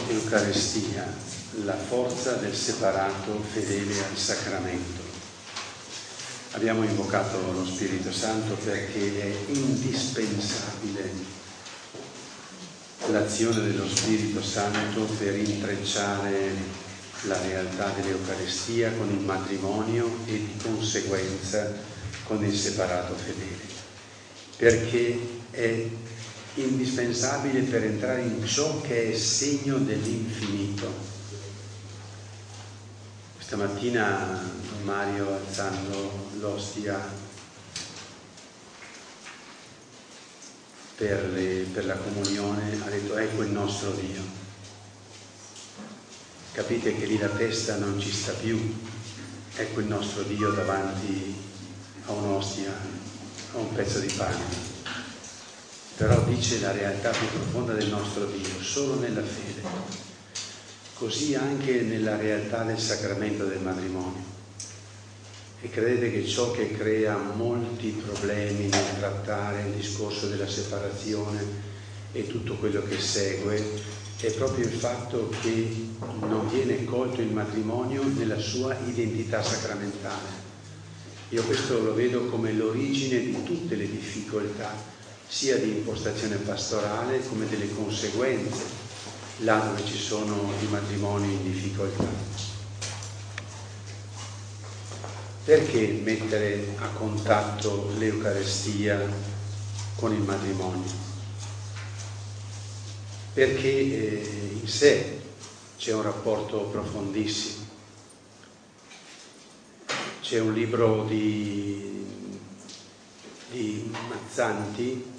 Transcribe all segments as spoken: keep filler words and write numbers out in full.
Eucaristia, la forza del separato fedele al sacramento. Abbiamo invocato lo Spirito Santo perché è indispensabile l'azione dello Spirito Santo per intrecciare la realtà dell'Eucaristia con il matrimonio e di conseguenza con il separato fedele, perché è indispensabile per entrare in ciò che è segno dell'infinito. Questa mattina Mario, alzando l'ostia per, le, per la comunione, ha detto: ecco il nostro Dio. Capite che lì la testa non ci sta più, ecco il nostro Dio davanti a un'ostia, a un pezzo di pane. Però dice la realtà più profonda del nostro Dio, solo nella fede. Così anche nella realtà del sacramento del matrimonio. E credete che ciò che crea molti problemi nel trattare il discorso della separazione e tutto quello che segue è proprio il fatto che non viene colto il matrimonio nella sua identità sacramentale. Io questo lo vedo come l'origine di tutte le difficoltà, sia di impostazione pastorale come delle conseguenze là dove ci sono i matrimoni in difficoltà. Perché mettere a contatto l'Eucaristia con il matrimonio? Perché eh, in sé c'è un rapporto profondissimo. C'è un libro di, di Mazzanti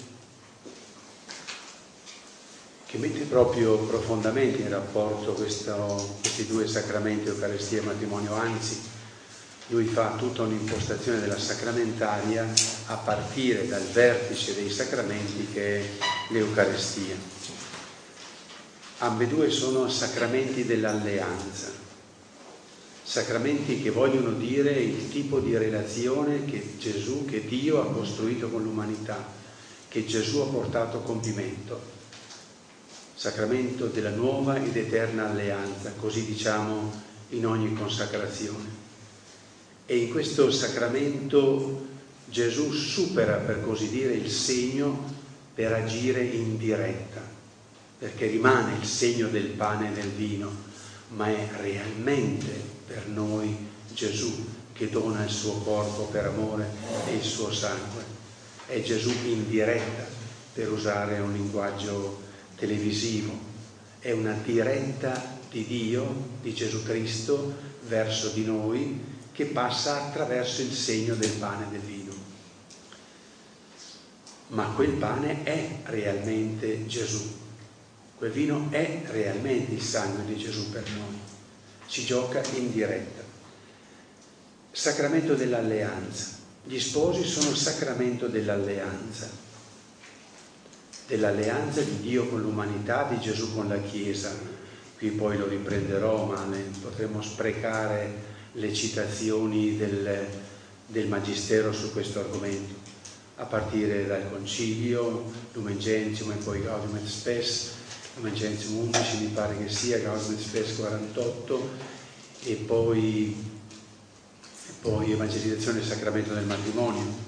che mette proprio profondamente in rapporto questo, questi due sacramenti, Eucaristia e matrimonio, anzi lui fa tutta un'impostazione della sacramentaria a partire dal vertice dei sacramenti che è l'Eucaristia. Ambedue sono sacramenti dell'alleanza, sacramenti che vogliono dire il tipo di relazione che Gesù, che Dio ha costruito con l'umanità, che Gesù ha portato a compimento. Sacramento della nuova ed eterna alleanza, così diciamo in ogni consacrazione. E in questo sacramento Gesù supera, per così dire, il segno per agire in diretta, perché rimane il segno del pane e del vino, ma è realmente per noi Gesù che dona il suo corpo per amore e il suo sangue. È Gesù in diretta, per usare un linguaggio televisivo, è una diretta di Dio, di Gesù Cristo, verso di noi, che passa attraverso il segno del pane e del vino. Ma quel pane è realmente Gesù, quel vino è realmente il sangue di Gesù per noi, si gioca in diretta. Sacramento dell'alleanza. Gli sposi sono il sacramento dell'alleanza. dell'alleanza di Dio con l'umanità, di Gesù con la Chiesa. Qui poi lo riprenderò, ma ne potremmo sprecare le citazioni del, del Magistero su questo argomento, a partire dal Concilio, Lumen Gentium e poi Gaudium et Spes, Lumen Gentium undici mi pare che sia, Gaudium et Spes quarantotto, e poi, e poi Evangelizzazione del Sacramento del Matrimonio,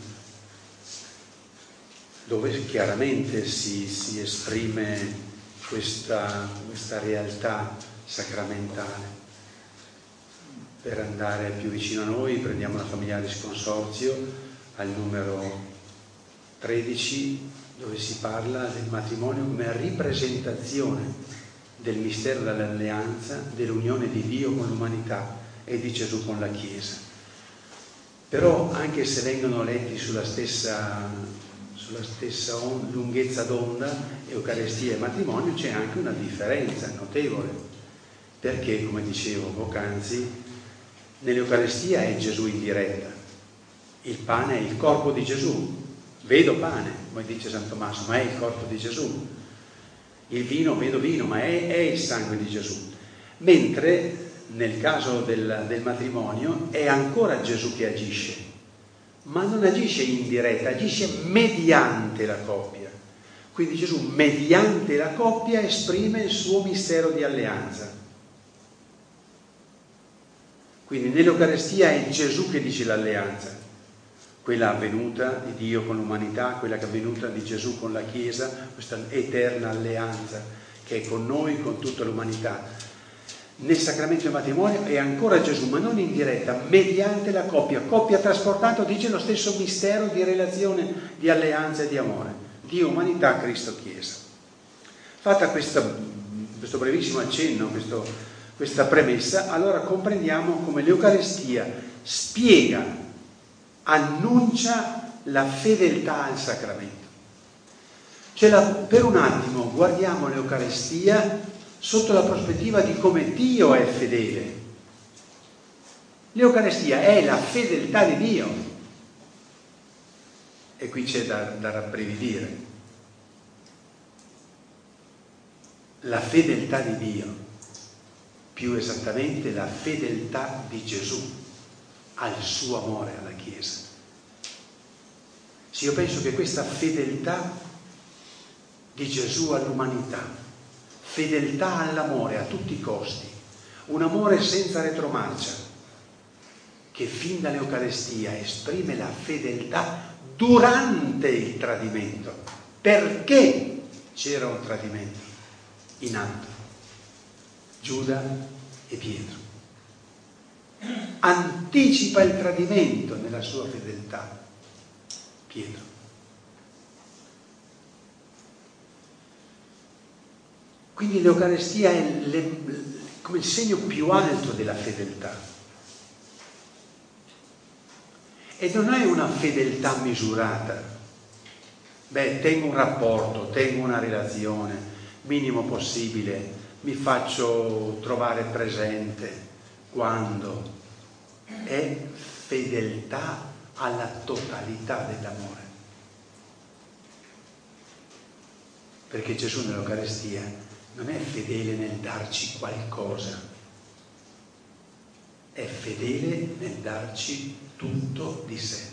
dove chiaramente si, si esprime questa, questa realtà sacramentale. Per andare più vicino a noi prendiamo la Familiaris Consortio al numero tredici, dove si parla del matrimonio come ripresentazione del mistero dell'alleanza, dell'unione di Dio con l'umanità e di Gesù con la Chiesa. Però anche se vengono letti sulla stessa sulla stessa on- lunghezza d'onda, Eucaristia e matrimonio, c'è anche una differenza notevole, perché, come dicevo poc'anzi, nell'Eucaristia è Gesù in diretta, il pane è il corpo di Gesù, vedo pane, come dice San Tommaso, ma è il corpo di Gesù, il vino, vedo vino, ma è, è il sangue di Gesù, mentre nel caso del, del matrimonio è ancora Gesù che agisce, ma non agisce in diretta, agisce mediante la coppia. Quindi Gesù, mediante la coppia, esprime il suo mistero di alleanza. Quindi nell'Eucarestia è Gesù che dice l'alleanza, quella avvenuta di Dio con l'umanità, quella che è avvenuta di Gesù con la Chiesa, questa eterna alleanza che è con noi, con tutta l'umanità. Nel sacramento del matrimonio è ancora Gesù, ma non in diretta, mediante la coppia. Coppia trasportata dice lo stesso mistero di relazione, di alleanza e di amore. Dio, umanità, Cristo, Chiesa. Fatta questa, questo brevissimo accenno, questo, questa premessa, allora comprendiamo come l'Eucarestia spiega, annuncia la fedeltà al sacramento. Cioè la, per un attimo guardiamo l'Eucarestia sotto la prospettiva di come Dio è fedele. L'Eucarestia è la fedeltà di Dio. E qui c'è da, da rabbrividire. La fedeltà di Dio, più esattamente la fedeltà di Gesù al suo amore alla Chiesa. Sì, io penso che questa fedeltà di Gesù all'umanità, fedeltà all'amore a tutti i costi, un amore senza retromarcia, che fin dall'Eucarestia esprime la fedeltà durante il tradimento, perché c'era un tradimento in atto, Giuda e Pietro. Anticipa il tradimento nella sua fedeltà, Pietro. Quindi l'Eucarestia è le, come il segno più alto della fedeltà. E non è una fedeltà misurata. Beh, tengo un rapporto, tengo una relazione, minimo possibile, mi faccio trovare presente quando. È fedeltà alla totalità dell'amore. Perché Gesù nell'Eucarestia non è fedele nel darci qualcosa, è fedele nel darci tutto di sé.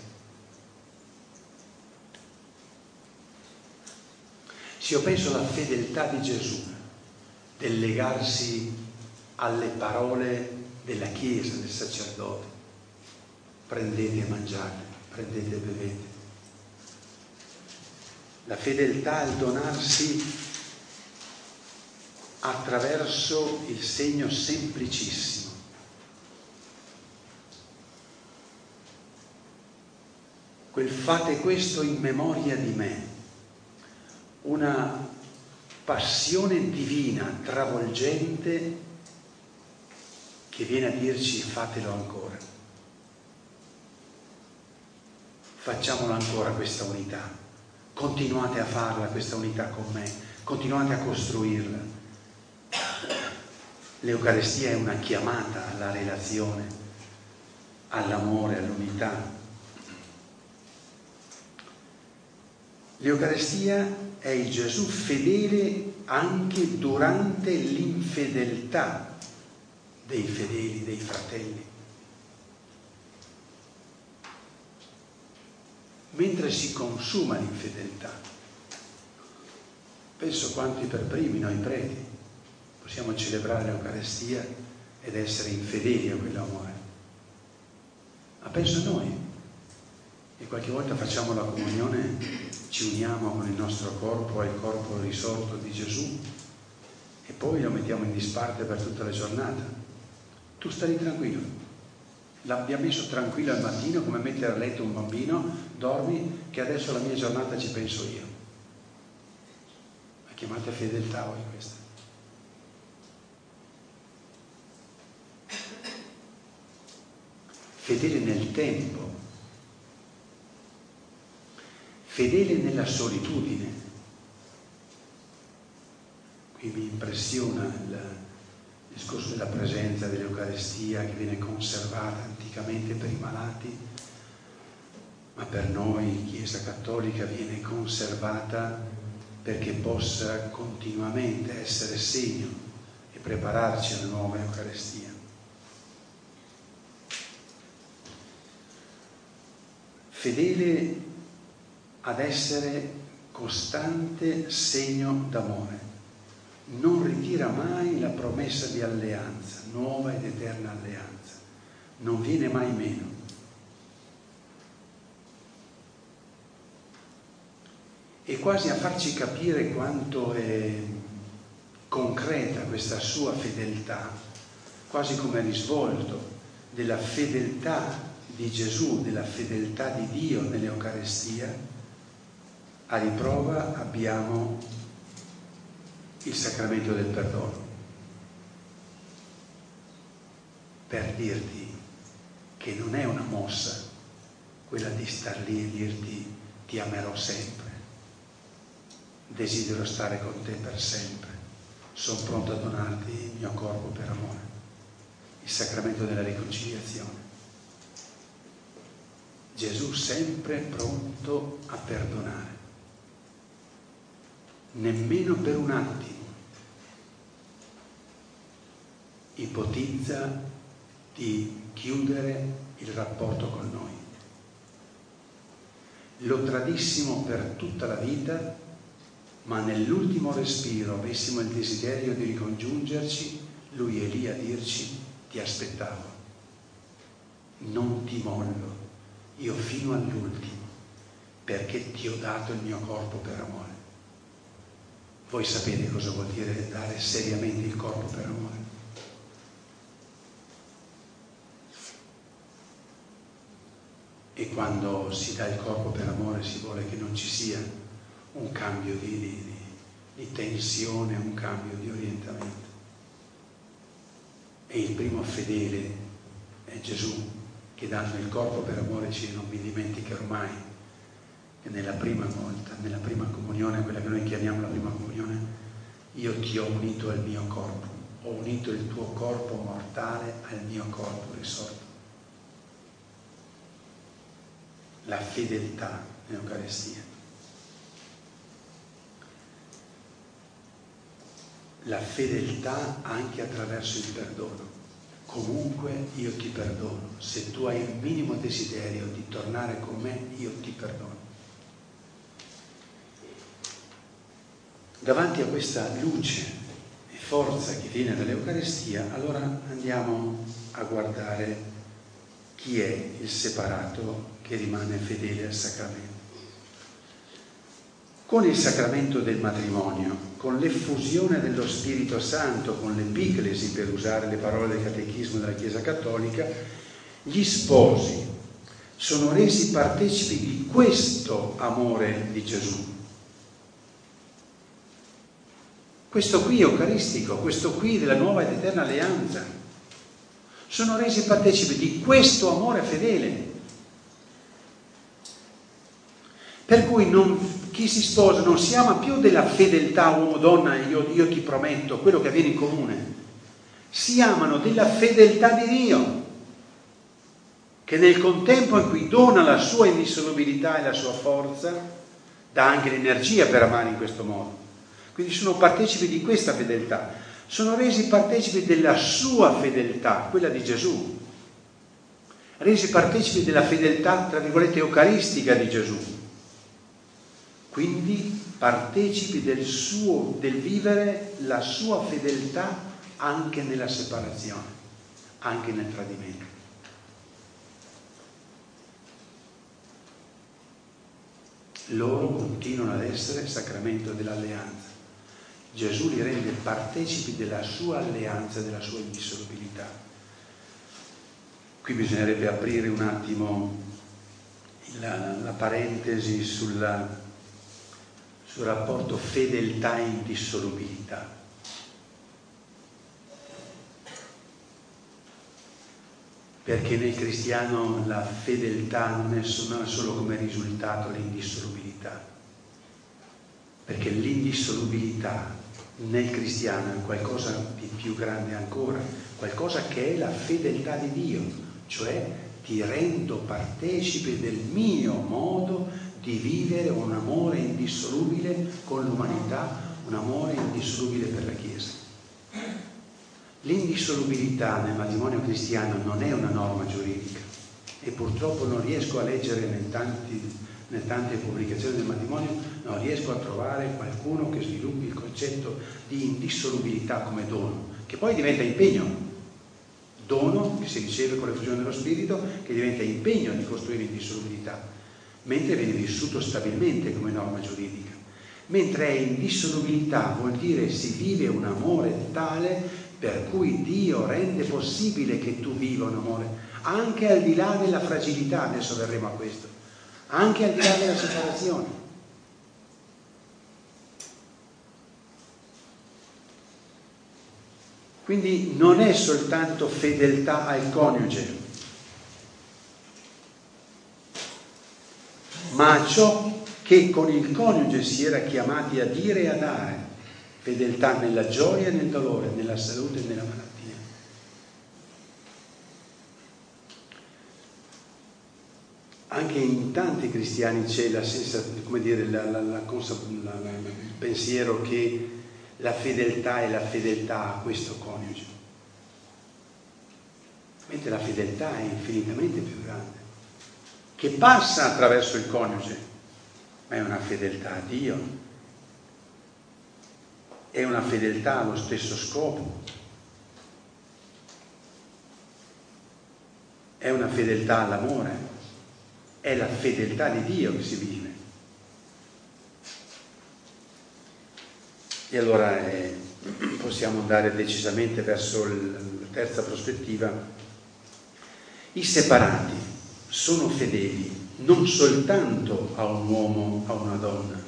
Se io penso alla fedeltà di Gesù, del legarsi alle parole della Chiesa, del sacerdote, prendete e mangiate, prendete e bevete. La fedeltà al donarsi attraverso il segno semplicissimo. Quel fate questo in memoria di me, una passione divina, travolgente, che viene a dirci fatelo ancora. Facciamola ancora questa unità, continuate a farla questa unità con me, continuate a costruirla. L'Eucarestia è una chiamata alla relazione, all'amore, all'unità. L'Eucarestia è il Gesù fedele anche durante l'infedeltà dei fedeli, dei fratelli. Mentre si consuma l'infedeltà, penso quanti per primi noi preti possiamo celebrare l'Eucarestia ed essere infedeli a quell'amore. Ma penso a noi, e qualche volta facciamo la comunione, ci uniamo con il nostro corpo al corpo risorto di Gesù e poi lo mettiamo in disparte per tutta la giornata. Tu stai tranquillo, l'abbiamo messo tranquillo al mattino come mettere a letto un bambino, dormi che adesso la mia giornata ci penso io. La chiamate fedeltà voi questa? Fedele nel tempo, fedele nella solitudine. Qui mi impressiona il discorso della presenza dell'Eucarestia che viene conservata anticamente per i malati, ma per noi, Chiesa Cattolica, viene conservata perché possa continuamente essere segno e prepararci alla nuova Eucarestia. Fedele ad essere costante segno d'amore. Non ritira mai la promessa di alleanza, nuova ed eterna alleanza. Non viene mai meno. E quasi a farci capire quanto è concreta questa sua fedeltà, quasi come risvolto della fedeltà di Gesù, della fedeltà di Dio nell'Eucarestia, a riprova abbiamo il sacramento del perdono, per dirti che non è una mossa quella di star lì e dirti ti amerò sempre, desidero stare con te per sempre, sono pronto a donarti il mio corpo per amore. Il sacramento della riconciliazione. Gesù sempre pronto a perdonare, nemmeno per un attimo ipotizza di chiudere il rapporto con noi. Lo tradissimo per tutta la vita, ma nell'ultimo respiro avessimo il desiderio di ricongiungerci, lui è lì a dirci: ti aspettavo, non ti mollo, io fino all'ultimo, perché ti ho dato il mio corpo per amore. Voi sapete cosa vuol dire dare seriamente il corpo per amore? E quando si dà il corpo per amore si vuole che non ci sia un cambio di, di, di tensione, un cambio di orientamento. E il primo fedele è Gesù, che dando il corpo per amore ci non mi dimenticherò mai che nella prima volta, nella prima comunione, quella che noi chiamiamo la prima comunione, io ti ho unito al mio corpo, ho unito il tuo corpo mortale al mio corpo risorto. La fedeltà nell'Eucarestia. La fedeltà anche attraverso il perdono. Comunque io ti perdono. Se tu hai il minimo desiderio di tornare con me, io ti perdono. Davanti a questa luce e forza che viene dall'Eucarestia, allora andiamo a guardare chi è il separato che rimane fedele al sacramento. Con il sacramento del matrimonio, con l'effusione dello Spirito Santo, con l'epiclesi, per usare le parole del Catechismo della Chiesa Cattolica, gli sposi sono resi partecipi di questo amore di Gesù. Questo qui eucaristico, questo qui della nuova ed eterna alleanza. Sono resi partecipi di questo amore fedele. Per cui non, chi si sposa non si ama più della fedeltà uomo-donna, io, io ti prometto, quello che avviene in comune. Si amano della fedeltà di Dio, che nel contempo in cui dona la sua indissolubilità e la sua forza, dà anche l'energia per amare in questo modo. Quindi sono partecipi di questa fedeltà, sono resi partecipi della sua fedeltà, quella di Gesù, resi partecipi della fedeltà, tra virgolette, eucaristica di Gesù. Quindi partecipi del suo, del vivere la sua fedeltà anche nella separazione, anche nel tradimento. Loro continuano ad essere sacramento dell'alleanza. Gesù li rende partecipi della sua alleanza, della sua indissolubilità. Qui bisognerebbe aprire un attimo la, la parentesi sulla, sul rapporto fedeltà e indissolubilità. Perché nel cristiano la fedeltà non è solo come risultato l'indissolubilità, perché l'indissolubilità nel cristiano è qualcosa di più grande ancora, qualcosa che è la fedeltà di Dio, cioè ti rendo partecipe del mio modo di vivere un amore indissolubile con l'umanità, un amore indissolubile per la Chiesa. L'indissolubilità nel matrimonio cristiano non è una norma giuridica e purtroppo non riesco a leggere nelle, tanti, nelle tante pubblicazioni del matrimonio non riesco a trovare qualcuno che sviluppi il concetto di indissolubilità come dono, che poi diventa impegno. Dono che si riceve con l'effusione dello Spirito, che diventa impegno di costruire indissolubilità, mentre viene vissuto stabilmente come norma giuridica. Mentre è indissolubilità vuol dire si vive un amore tale per cui Dio rende possibile che tu viva un amore, anche al di là della fragilità, adesso verremo a questo, anche al di là della separazione. Quindi non è soltanto fedeltà al coniuge, ma a ciò che con il coniuge si era chiamati a dire e a dare, fedeltà nella gioia e nel dolore, nella salute e nella malattia. Anche in tanti cristiani c'è la sensazione, come dire, la, la, la, la, la, il pensiero che la fedeltà è la fedeltà a questo coniuge, mentre la fedeltà è infinitamente più grande, che passa attraverso il coniuge, ma è una fedeltà a Dio, è una fedeltà allo stesso scopo, è una fedeltà all'amore, è la fedeltà di Dio che si vive. E allora eh, possiamo andare decisamente verso il, la terza prospettiva. I separati sono fedeli non soltanto a un uomo, a una donna,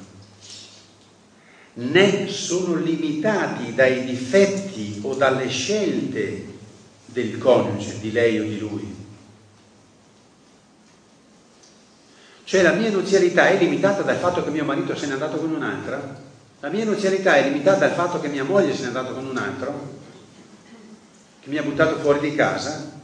né sono limitati dai difetti o dalle scelte del coniuge, di lei o di lui. Cioè la mia nuzialità è limitata dal fatto che mio marito se n'è andato con un'altra? La mia nuzialità è limitata dal fatto che mia moglie se n'è andata con un altro, che mi ha buttato fuori di casa?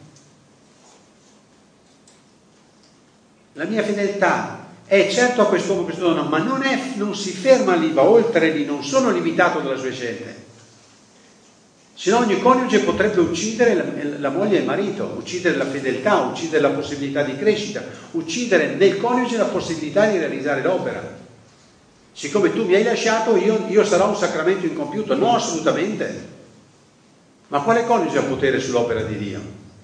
La mia fedeltà è certo a quest'uomo, a questa donna, ma non, è, non si ferma lì, va oltre lì, non sono limitato dalle sue scelte. Se no ogni coniuge potrebbe uccidere la, la moglie e il marito, uccidere la fedeltà, uccidere la possibilità di crescita, uccidere nel coniuge la possibilità di realizzare l'opera. Siccome tu mi hai lasciato, io, io sarò un sacramento incompiuto. No, assolutamente. Ma quale coniuge ha potere sull'opera di Dio?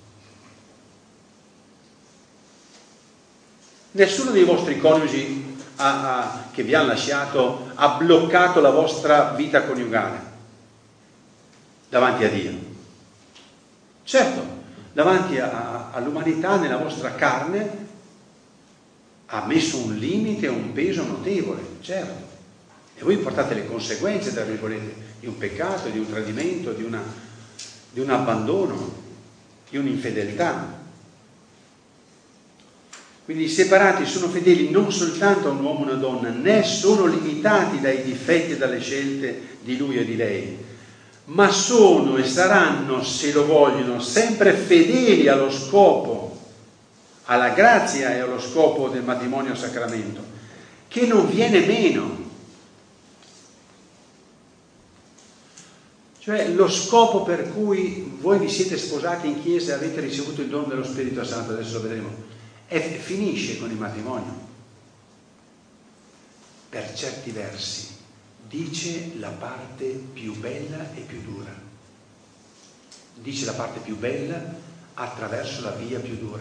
Nessuno dei vostri coniugi ha, ha, che vi hanno lasciato ha bloccato la vostra vita coniugale davanti a Dio. Certo, davanti a, a, all'umanità, nella vostra carne, ha messo un limite, un peso notevole, certo. E voi portate le conseguenze, tra virgolette, di un peccato, di un tradimento, di, una, di un abbandono, di un'infedeltà. Quindi i separati sono fedeli non soltanto a un uomo e una donna, né sono limitati dai difetti e dalle scelte di lui e di lei, ma sono e saranno, se lo vogliono, sempre fedeli allo scopo, alla grazia e allo scopo del matrimonio sacramento, che non viene meno. Cioè lo scopo per cui voi vi siete sposati in chiesa e avete ricevuto il dono dello Spirito Santo, adesso lo vedremo, è, finisce con il matrimonio. Per certi versi dice la parte più bella e più dura. Dice la parte più bella attraverso la via più dura.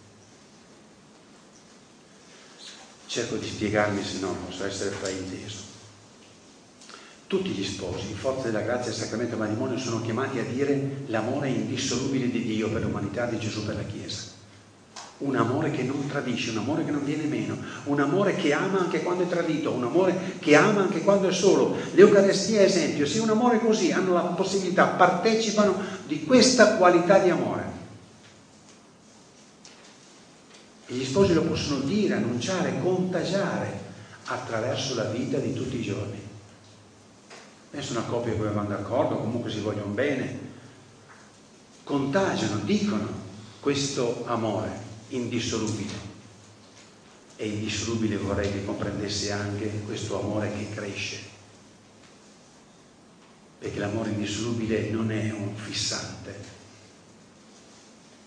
Cerco di spiegarmi, se no posso essere frainteso. Tutti gli sposi, in forza della grazia del sacramento del matrimonio, sono chiamati a dire l'amore indissolubile di Dio per l'umanità, di Gesù per la Chiesa. Un amore che non tradisce, un amore che non viene meno, un amore che ama anche quando è tradito, un amore che ama anche quando è solo. L'Eucaristia è esempio. Se un amore così hanno la possibilità, partecipano di questa qualità di amore. E gli sposi lo possono dire, annunciare, contagiare attraverso la vita di tutti i giorni. Penso una coppia che vanno d'accordo, comunque si vogliono bene, contagiano, dicono questo amore indissolubile. E indissolubile vorrei che comprendesse anche questo amore che cresce, perché l'amore indissolubile non è un fissante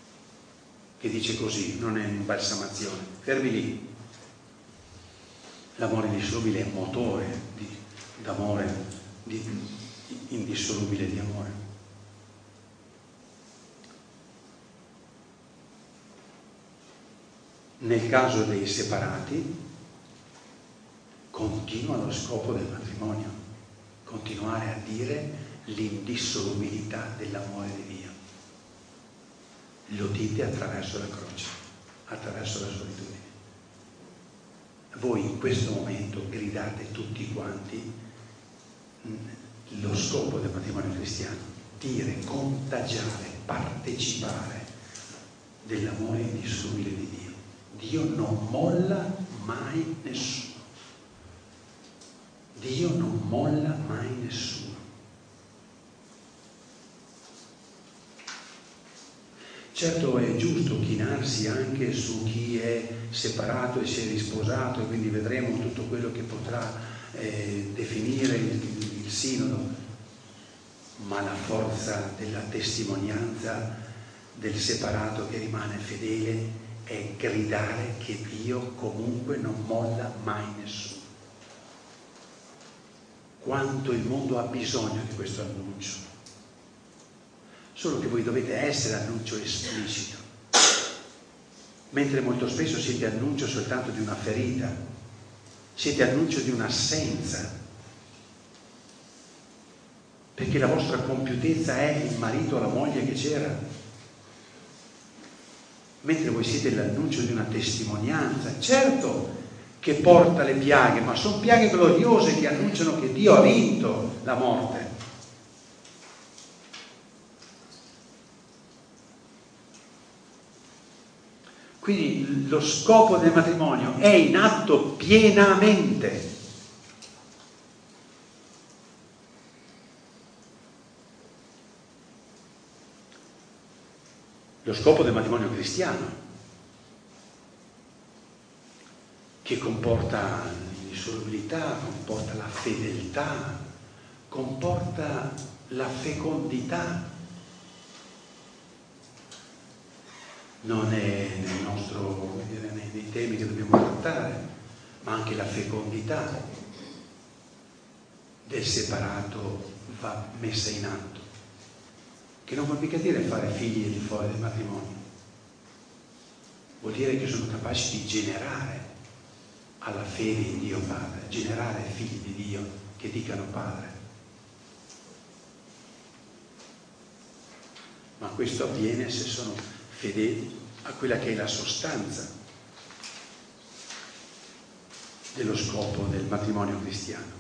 che dice così, non è un'imbalsamazione, fermi lì. L'amore indissolubile è un motore di, d'amore, di, indissolubile di amore. Nel caso dei separati, continua lo scopo del matrimonio, continuare a dire l'indissolubilità dell'amore di Dio. Lo dite attraverso la croce, attraverso la solitudine. Voi in questo momento gridate tutti quanti lo scopo del matrimonio cristiano, dire, contagiare, partecipare dell'amore indissolubile di Dio. Dio non molla mai nessuno. Dio non molla mai nessuno. Certo è giusto chinarsi anche su chi è separato e si è risposato, e quindi vedremo tutto quello che potrà eh, definire il, il sinodo, ma la forza della testimonianza del separato che rimane fedele è gridare che Dio comunque non molla mai nessuno. Quanto il mondo ha bisogno di questo annuncio. Solo che voi dovete essere annuncio esplicito, mentre molto spesso siete annuncio soltanto di una ferita, siete annuncio di un'assenza, perché la vostra compiutezza è il marito o la moglie che c'era, mentre voi siete l'annuncio di una testimonianza, certo che porta le piaghe, ma sono piaghe gloriose che annunciano che Dio ha vinto la morte. Quindi lo scopo del matrimonio è in atto pienamente. Lo scopo del matrimonio cristiano, che comporta l'indissolubilità, comporta la fedeltà, comporta la fecondità. Non è nel nostro, dire, nei, nei temi che dobbiamo trattare, ma anche la fecondità del separato va messa in atto, che non vuol mica dire fare figli al di fuori del matrimonio, vuol dire che sono capaci di generare alla fede in Dio Padre, generare figli di Dio che dicano Padre. Ma questo avviene se sono fedeli a quella che è la sostanza dello scopo del matrimonio cristiano.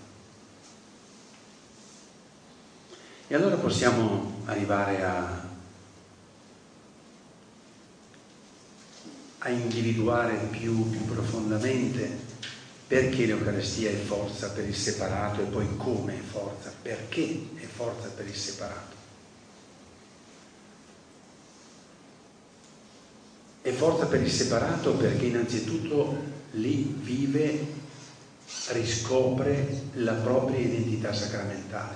E allora possiamo arrivare a, a individuare più, più profondamente perché l'Eucaristia è forza per il separato e poi come è forza, perché è forza per il separato. È forza per il separato perché innanzitutto lì vive, riscopre la propria identità sacramentale.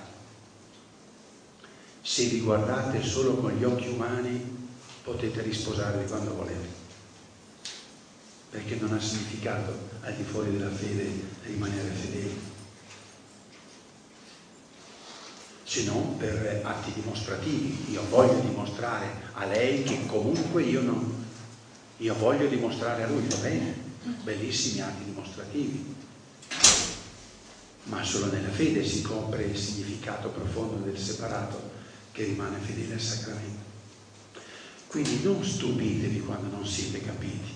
Se vi guardate solo con gli occhi umani potete risposarvi quando volete, perché non ha significato al di fuori della fede rimanere fedeli, se non per atti dimostrativi. Io voglio dimostrare a lei che comunque io non... Io voglio dimostrare a lui, va bene, bellissimi atti dimostrativi, ma solo nella fede si copre il significato profondo del separato che rimane fedele al sacramento. Quindi non stupitevi quando non siete capiti.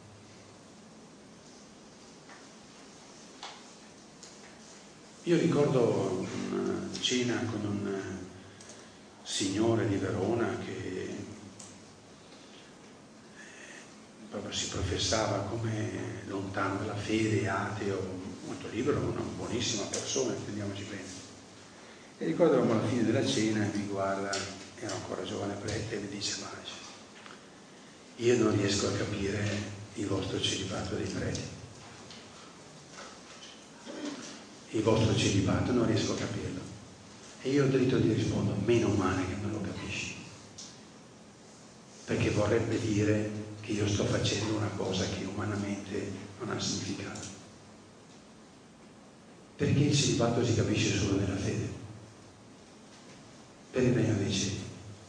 Io ricordo una cena con un signore di Verona che proprio si professava come lontano dalla fede, ateo, molto libero, una buonissima persona, intendiamoci bene. E ricordo che alla fine della cena mi guarda, era ancora giovane prete, e mi dice: ma io non riesco a capire il vostro celibato dei preti. Il vostro celibato non riesco a capirlo. E io ho diritto di rispondere: meno male che non lo capisci, perché vorrebbe dire che io sto facendo una cosa che umanamente non ha significato. Perché il celibato si capisce solo nella fede, per il regno dei cieli.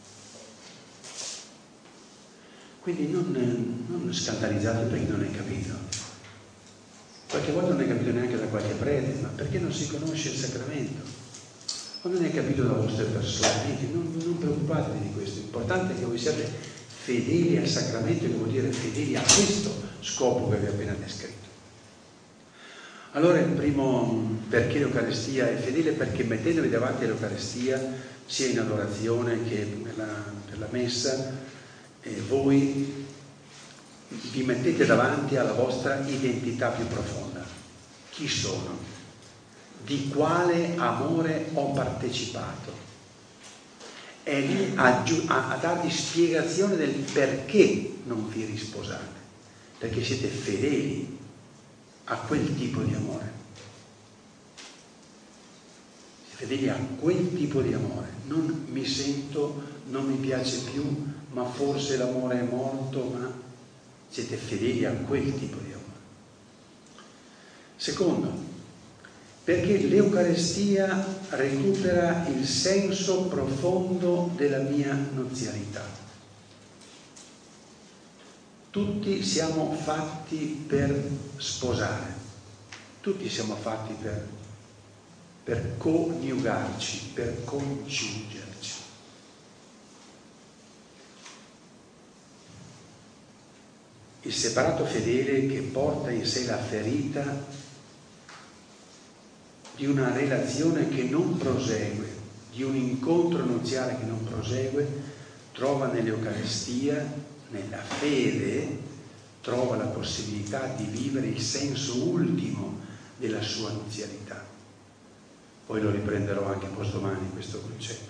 Quindi non, non scandalizzate perché non hai capito. Qualche volta non hai capito neanche da qualche prete, ma perché non si conosce il sacramento? O non hai capito da vostre persone, non, non preoccupatevi di questo. L'importante è che voi siate fedeli al sacramento, che vuol dire fedeli a questo scopo che vi ho appena descritto. Allora il primo, perché l'Eucaristia è fedele? Perché mettendovi davanti all'Eucaristia, sia in adorazione che per la, per la messa, eh, voi vi mettete davanti alla vostra identità più profonda. Chi sono? Di quale amore ho partecipato? È lì a, a, a darvi spiegazione del perché non vi risposate, perché siete fedeli a quel tipo di amore. Siete fedeli a quel tipo di amore. Non mi sento, non mi piace più, ma forse l'amore è morto, ma siete fedeli a quel tipo di amore. Secondo, perché l'Eucaristia recupera il senso profondo della mia nuzialità. Tutti siamo fatti per sposare, tutti siamo fatti per, per coniugarci, per congiungerci. Il separato fedele che porta in sé la ferita di una relazione che non prosegue, di un incontro nuziale che non prosegue, trova nell'Eucaristia, nella fede, trova la possibilità di vivere il senso ultimo della sua nuzialità. Poi lo riprenderò anche postdomani questo concetto.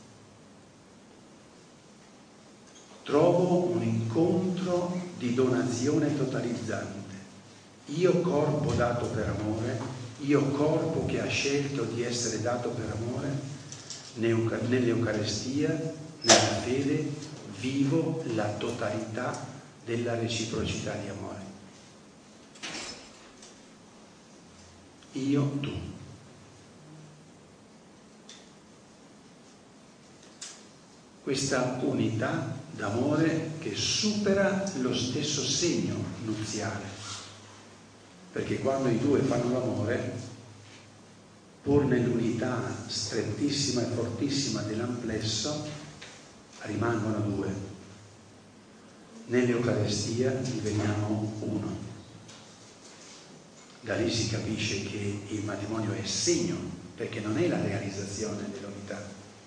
Trovo un incontro di donazione totalizzante. Io corpo dato per amore, io corpo che ha scelto di essere dato per amore, nell'Eucaristia, nella fede, vivo la totalità della reciprocità di amore. Io, tu. Questa unità d'amore che supera lo stesso segno nuziale, perché quando i due fanno l'amore, pur nell'unità strettissima e fortissima dell'amplesso, rimangono due. Nell'Eucaristia diveniamo uno. Da lì si capisce che il matrimonio è segno, perché non è la realizzazione dell'unità.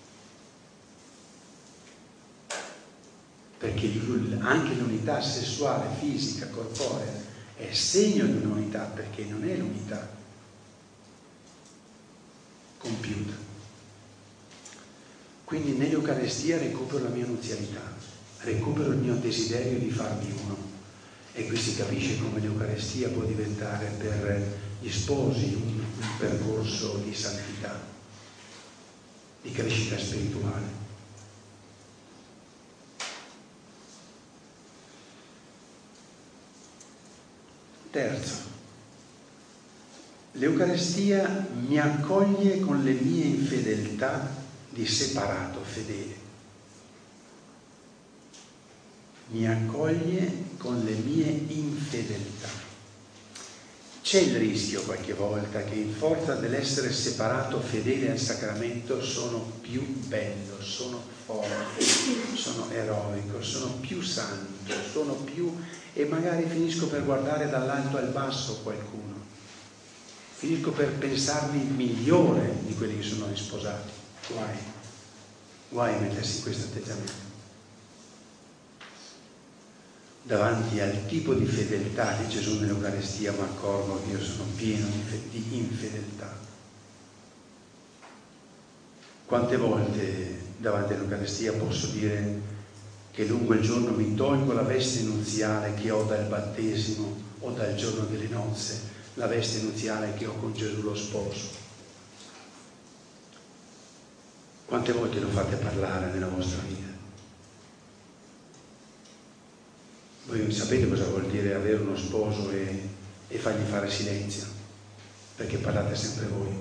Perché anche l'unità sessuale, fisica, corporea è segno di un'unità, perché non è l'unità compiuta. Quindi nell'Eucaristia recupero la mia nuzialità, recupero il mio desiderio di farmi uno. E qui si capisce come l'Eucaristia può diventare per gli sposi un, un percorso di santità, di crescita spirituale. Terzo, l'Eucaristia mi accoglie con le mie infedeltà di separato fedele. Mi accoglie con le mie infedeltà. C'è il rischio qualche volta che in forza dell'essere separato fedele al sacramento sono più bello, sono forte, sono eroico, sono più santo, sono più... e magari finisco per guardare dall'alto al basso qualcuno. Finisco per pensarmi migliore di quelli che sono risposati. Guai, guai a mettersi in questo atteggiamento. Davanti al tipo di fedeltà di Gesù nell'Eucaristia mi accorgo che io sono pieno di infedeltà. Quante volte davanti all'Eucaristia posso dire che lungo il giorno mi tolgo la veste nuziale che ho dal battesimo o dal giorno delle nozze, la veste nuziale che ho con Gesù lo sposo. Quante volte lo fate parlare nella vostra vita? Voi sapete cosa vuol dire avere uno sposo e, e fargli fare silenzio? perché parlate sempre voi.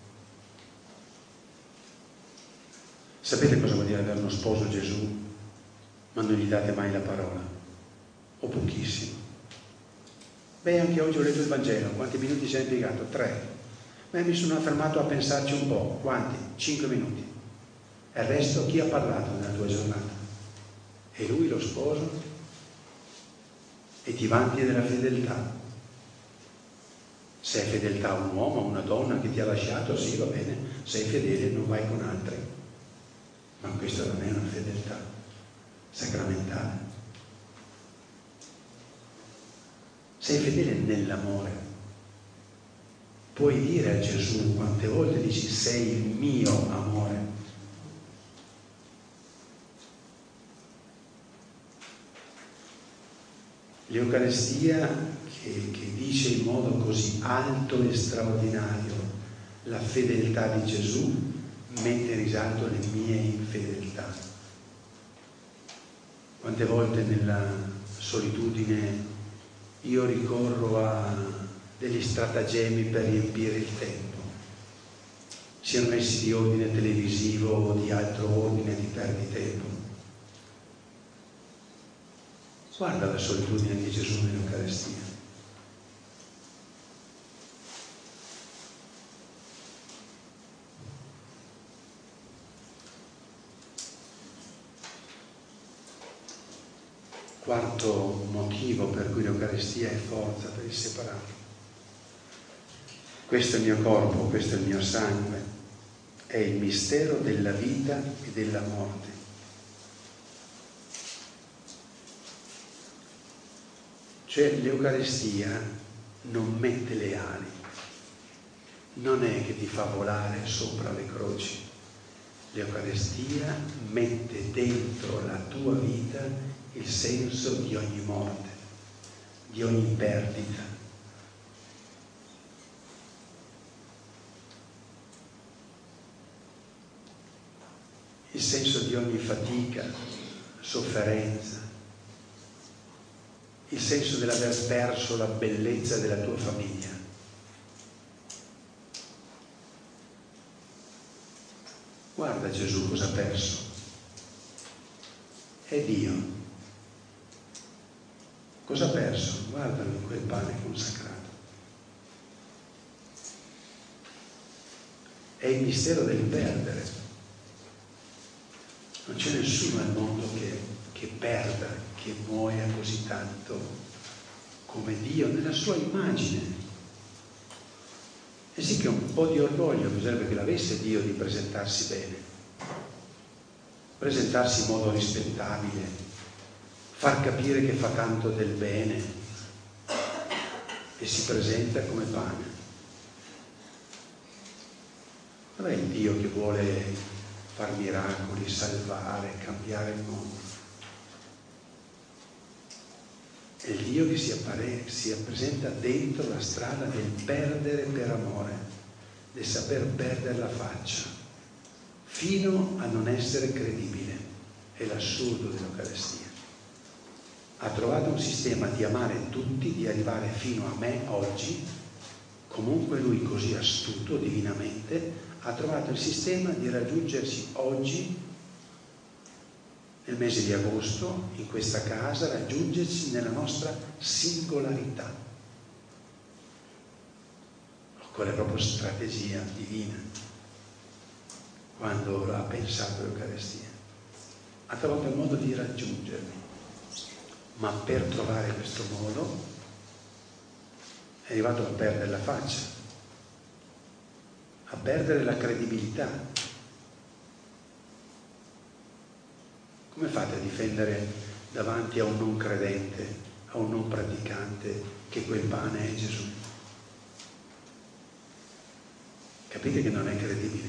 Sapete cosa vuol dire avere uno sposo Gesù, ma non gli date mai la parola? O pochissimo. Beh, anche oggi ho letto il Vangelo, quanti minuti ci hai impiegato? Tre. Beh, mi sono fermato a pensarci un po'. Quanti? Cinque minuti. E il resto chi ha parlato nella tua giornata? E lui, lo sposo? E ti vanti della fedeltà. Se è fedeltà a un uomo, a una donna che ti ha lasciato, sì, va bene, sei fedele, non vai con altri. Ma questa non è una fedeltà sacramentale. Sei fedele nell'amore. Puoi dire a Gesù quante volte dici sei il mio amore. L'Eucaristia che, che dice in modo così alto e straordinario la fedeltà di Gesù mette in risalto le mie infedeltà. Quante volte nella solitudine io ricorro a degli stratagemmi per riempire il tempo, siano essi di ordine televisivo o di altro ordine di perditempo. Guarda la solitudine di Gesù nell'Eucaristia. Quarto motivo per cui l'Eucaristia è forza per il separato. Questo è il mio corpo, questo è il mio sangue, è il mistero della vita e della morte. Cioè l'Eucaristia non mette le ali, non è che ti fa volare sopra le croci. L'Eucaristia mette dentro la tua vita il senso di ogni morte, di ogni perdita. Il senso di ogni fatica, sofferenza, il senso dell'aver perso la bellezza della tua famiglia. Guarda Gesù cosa ha perso. È Dio. Cosa ha perso? Guardalo in quel pane consacrato. È il mistero del perdere. Non c'è nessuno al mondo che, che perda, che muoia così tanto come Dio nella sua immagine. E sì che un po' di orgoglio bisognerebbe che l'avesse Dio di presentarsi bene, presentarsi in modo rispettabile, far capire che fa tanto del bene e si presenta come pane. Non è il Dio che vuole far miracoli, salvare, cambiare il mondo. È il Dio che si, appare, si presenta dentro la strada del perdere per amore, del saper perdere la faccia, fino a non essere credibile. È l'assurdo dell'Eucaristia. Ha trovato un sistema di amare tutti, di arrivare fino a me oggi. Comunque lui, così astuto divinamente, ha trovato il sistema di raggiungerci oggi, nel mese di agosto, in questa casa, raggiungerci nella nostra singolarità. Occorre proprio strategia divina quando ha pensato l'Eucaristia. Ha trovato il modo di raggiungermi, ma per trovare questo modo è arrivato a perdere la faccia, a perdere la credibilità. Come fate a difendere davanti a un non credente, a un non praticante, che quel pane è Gesù? Capite che non è credibile.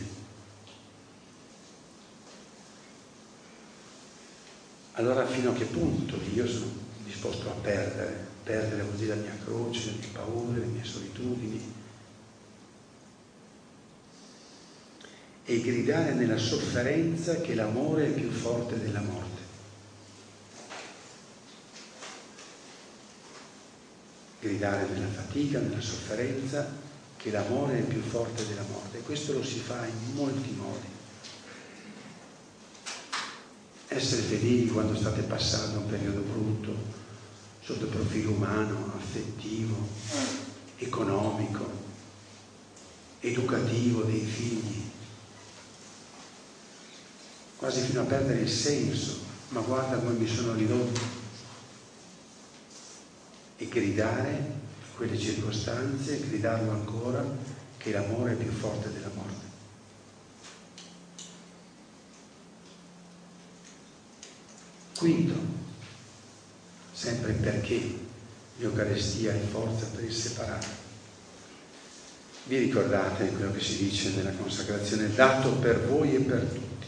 Allora fino a che punto io sono disposto a perdere? Perdere vuol dire la mia croce, le mie paure, le mie solitudini. E gridare nella sofferenza che l'amore è più forte della morte. Gridare nella fatica, nella sofferenza, che l'amore è più forte della morte, e questo lo si fa in molti modi. Essere fedeli quando state passando un periodo brutto, sotto il profilo umano, affettivo, economico, educativo dei figli, quasi fino a perdere il senso, ma guarda come mi sono ridotto. E gridare quelle circostanze, gridarlo ancora, che l'amore è più forte della morte. Quinto, sempre perché l'Eucaristia è forza per il separato. Vi ricordate quello che si dice nella consacrazione, dato per voi e per tutti?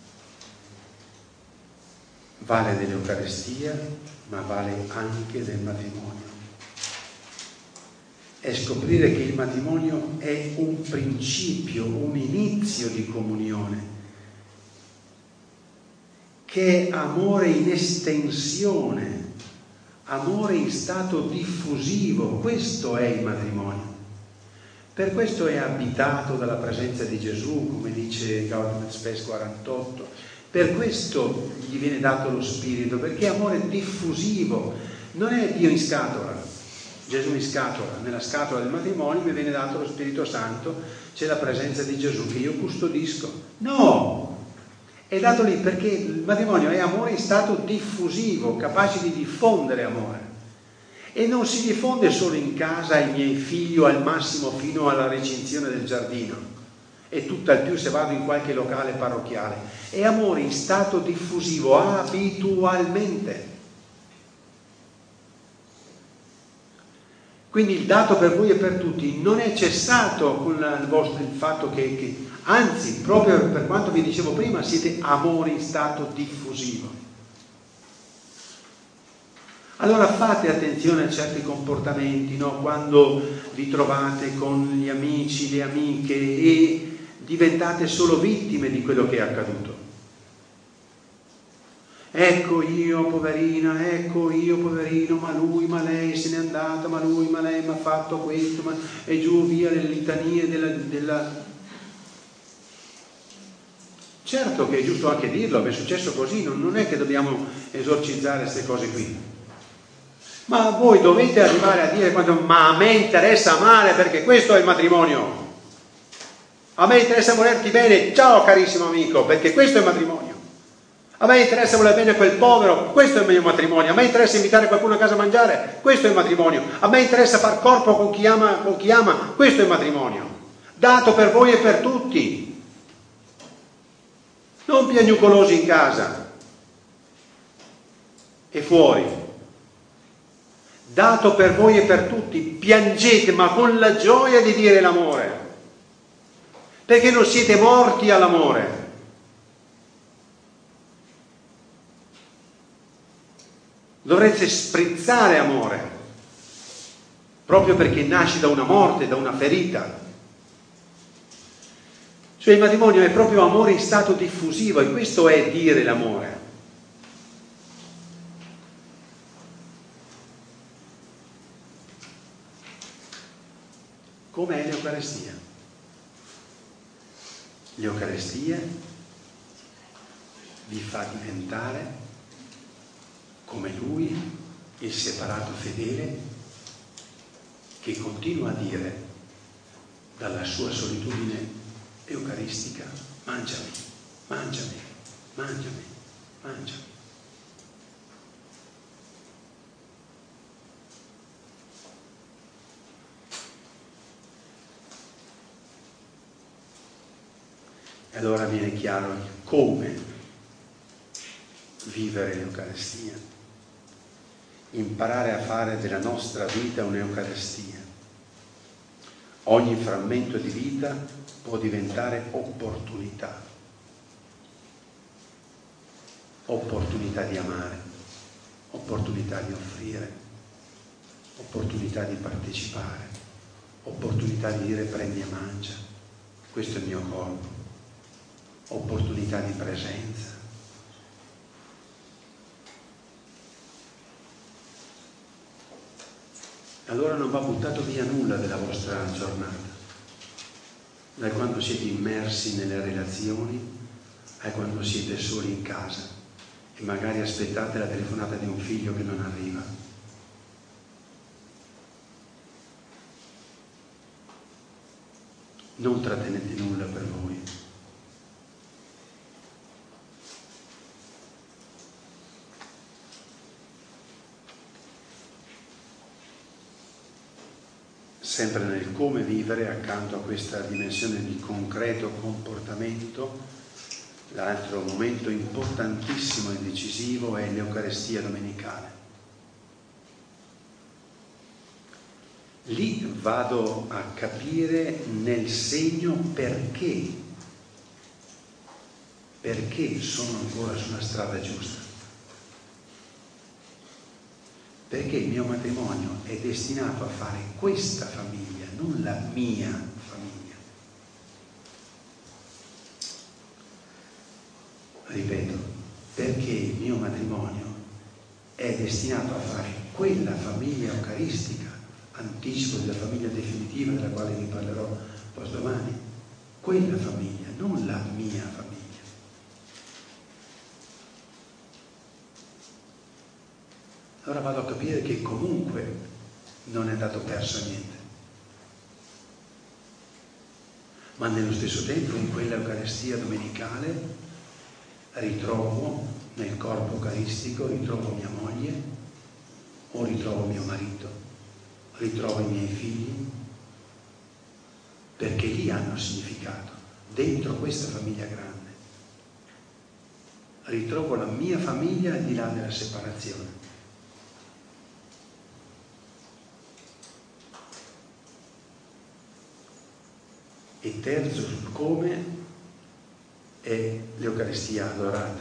Vale dell'Eucaristia, ma vale anche del matrimonio. È scoprire che il matrimonio è un principio, un inizio di comunione, che è amore in estensione, amore in stato diffusivo. Questo è il matrimonio. Per questo è abitato dalla presenza di Gesù, come dice Gaudium et Spes quarantotto. Per questo gli viene dato lo Spirito, perché è amore diffusivo, non è Dio in scatola, Gesù in scatola. Nella scatola del matrimonio mi viene dato lo Spirito Santo, c'è la presenza di Gesù che io custodisco. No! È dato lì perché il matrimonio è amore in stato diffusivo, capace di diffondere amore. E non si diffonde solo in casa ai miei figli o al massimo fino alla recinzione del giardino, e tutt'al più se vado in qualche locale parrocchiale. È amore in stato diffusivo, abitualmente. Quindi il dato per voi e per tutti non è cessato con il, vostro, il fatto che, che, anzi, proprio per quanto vi dicevo prima, siete amore in stato diffusivo. Allora fate attenzione a certi comportamenti, no? Quando vi trovate con gli amici, le amiche e diventate solo vittime di quello che è accaduto. Ecco io, poverina, ecco io, poverino, ma lui, ma lei se n'è andata, ma lui, ma lei mi ha fatto questo, ma... e giù via le litanie della, della... Certo che è giusto anche dirlo, è successo così, non, non è che dobbiamo esorcizzare queste cose qui. Ma voi dovete arrivare a dire quando, ma a me interessa amare, perché questo è il matrimonio. A me interessa volerti bene, ciao carissimo amico, perché questo è il matrimonio. A me interessa voler bene a quel povero, questo è il mio matrimonio. A me interessa invitare qualcuno a casa a mangiare, questo è il matrimonio. A me interessa far corpo con chi ama, con chi ama, questo è il matrimonio. Dato per voi e per tutti. Non piagnucolosi in casa e fuori. Dato per voi e per tutti. Piangete, ma con la gioia di dire l'amore. Perché non siete morti all'amore. Dovrete sprizzare amore, proprio perché nasce da una morte, da una ferita. Cioè il matrimonio è proprio amore in stato diffusivo, e questo è dire l'amore. Come è l'Eucaristia? L'Eucaristia vi fa diventare come lui, il separato fedele, che continua a dire dalla sua solitudine eucaristica: mangiami, mangiami, mangiami, mangiami. E allora viene chiaro come vivere l'Eucaristia. Imparare a fare della nostra vita un'Eucaristia. Ogni frammento di vita può diventare opportunità. Opportunità di amare, opportunità di offrire, opportunità di partecipare, opportunità di dire prendi e mangia, questo è il mio corpo, opportunità di presenza. Allora non va buttato via nulla della vostra giornata. da quando siete immersi nelle relazioni a quando siete soli in casa e magari aspettate la telefonata di un figlio che non arriva. Non trattenete nulla per voi. Sempre nel come vivere, accanto a questa dimensione di concreto comportamento, l'altro momento importantissimo e decisivo è l'Eucaristia domenicale. Lì vado a capire nel segno perché, perché sono ancora sulla strada giusta. Perché il mio matrimonio è destinato a fare questa famiglia, non la mia famiglia. Ripeto, perché il mio matrimonio è destinato a fare quella famiglia eucaristica, anticipo della famiglia definitiva della quale vi parlerò poi domani, quella famiglia, non la mia famiglia. Allora vado a capire che comunque non è andato perso niente. Ma nello stesso tempo in quella Eucaristia domenicale ritrovo nel corpo eucaristico, ritrovo mia moglie, o ritrovo mio marito, ritrovo i miei figli, perché lì hanno significato, dentro questa famiglia grande. Ritrovo la mia famiglia al di là della separazione. E terzo sul come è l'Eucaristia adorata,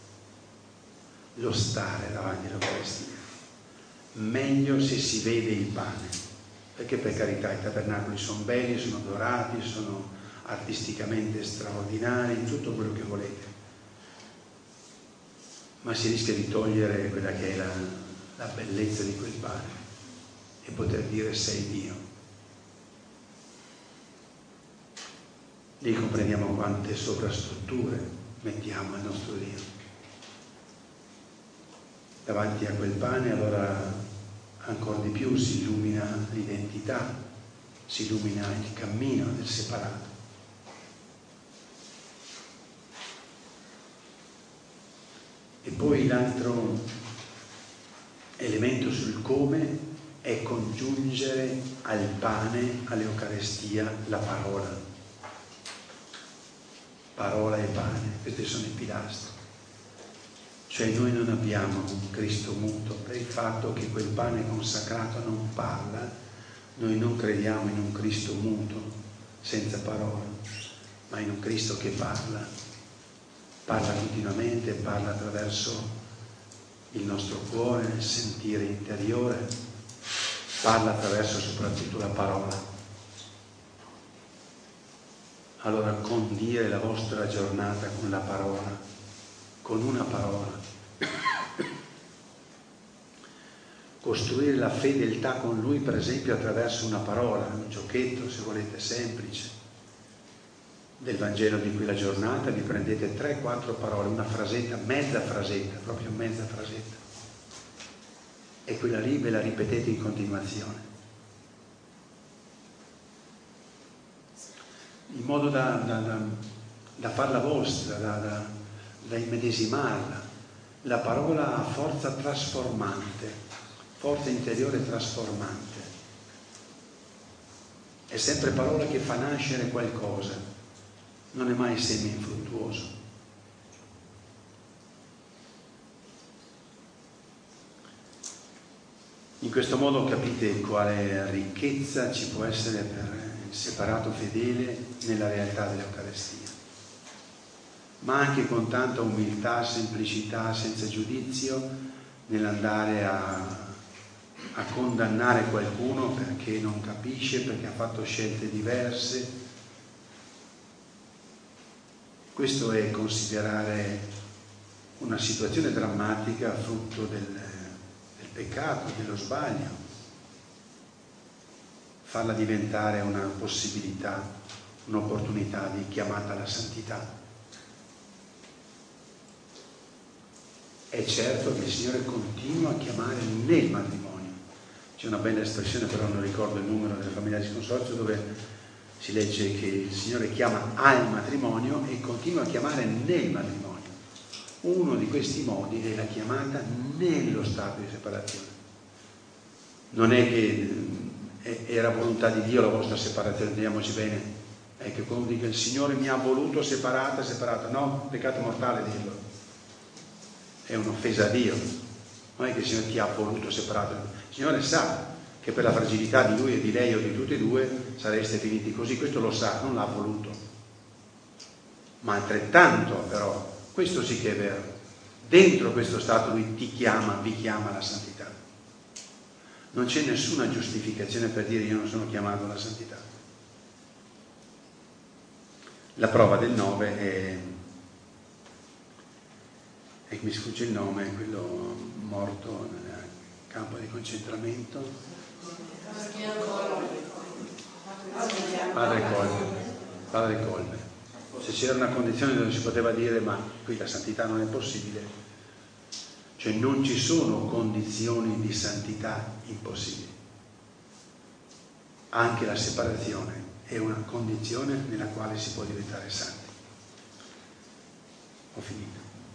lo stare davanti all'Eucaristia. Meglio se si vede il pane, perché per carità i tabernacoli sono belli, sono dorati, sono artisticamente straordinari, tutto quello che volete, ma si rischia di togliere quella che è la, la bellezza di quel pane e poter dire sei Dio. Lì comprendiamo quante sovrastrutture mettiamo al nostro Dio. Davanti a quel pane allora ancora di più si illumina l'identità, si illumina il cammino del separato. E poi l'altro elemento sul come è congiungere al pane, all'Eucaristia, la parola. Parola e pane, questi sono i pilastri. Cioè noi non abbiamo un Cristo muto per il fatto che quel pane consacrato non parla, noi non crediamo in un Cristo muto, senza parola, ma in un Cristo che parla, parla continuamente, parla attraverso il nostro cuore, il sentire interiore, parla attraverso soprattutto la parola. Allora condire la vostra giornata con la parola, con una parola. Costruire la fedeltà con Lui, per esempio, attraverso una parola, un giochetto, se volete, semplice. Del Vangelo di quella giornata vi prendete tre quattro parole, una frasetta, mezza frasetta, proprio mezza frasetta. E quella lì ve la ripetete in continuazione. In modo da, da, da, da farla vostra, da, da, da immedesimarla. La parola ha forza trasformante, forza interiore trasformante. È sempre parola che fa nascere qualcosa, non è mai seme infruttuoso. In questo modo capite quale ricchezza ci può essere per separato fedele nella realtà dell'Eucaristia, ma anche con tanta umiltà, semplicità, senza giudizio, nell'andare a, a condannare qualcuno perché non capisce, perché ha fatto scelte diverse. Questo è considerare una situazione drammatica frutto del, del peccato, dello sbaglio, farla diventare una possibilità un'opportunità di chiamata alla santità. È certo che il Signore continua a chiamare nel matrimonio. C'è una bella espressione, però non ricordo il numero, della famiglia di consorzio, dove si legge che il Signore chiama al matrimonio e continua a chiamare nel matrimonio. Uno di questi modi è la chiamata nello stato di separazione. Non è che era volontà di Dio la vostra separazione, intendiamoci bene, è che quando dice il Signore mi ha voluto separata, separata, no, peccato mortale dirlo, è un'offesa a Dio. Non è che il Signore ti ha voluto separato, il Signore sa che per la fragilità di lui e di lei o di tutti e due sareste finiti così, questo lo sa, non l'ha voluto. Ma altrettanto però, questo sì che è vero, dentro questo stato lui ti chiama, vi chiama alla santità. Non c'è nessuna giustificazione per dire io non sono chiamato alla santità. La prova del nove è, e mi sfugge il nome, è quello morto nel campo di concentramento. Padre Colbe, Padre Colbe. Se c'era una condizione dove si poteva dire ma qui la santità non è possibile, cioè non ci sono condizioni di santità impossibili. Anche la separazione è una condizione nella quale si può diventare santi. Ho finito.